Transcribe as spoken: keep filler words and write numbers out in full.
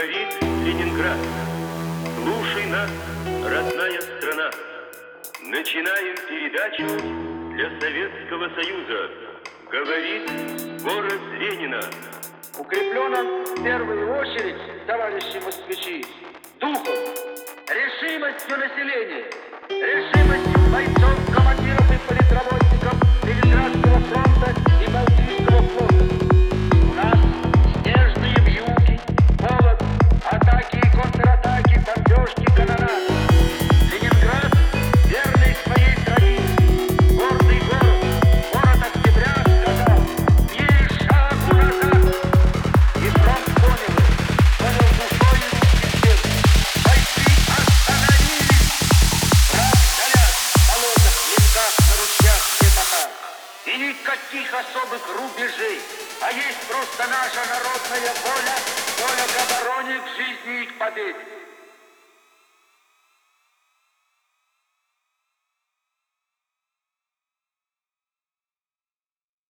Говорит Ленинград, слушай нас, родная страна. Начинаем передачу для Советского Союза. Говорит город Ленина. Укреплен он в первую очередь, товарищи москвичи, духом, решимостью населения, решимостью бойцов, командиров и политработников Ленинградского фронта и Балтийского флота. У нас снежные вьюги, холод, атаки и контратаки, бомбежки, канонады. Ленинград, верный своей традиции, гордый город, город октября сказал: «Ни шагу назад!» И фронт понял, понял душой и русским сердцем. Бойцы остановились! Враг горят в болотах, лесах, на ручьях, где пока. И никаких особых рубежей, а есть просто наша народная воля, воля к обороне, к жизни и к победе.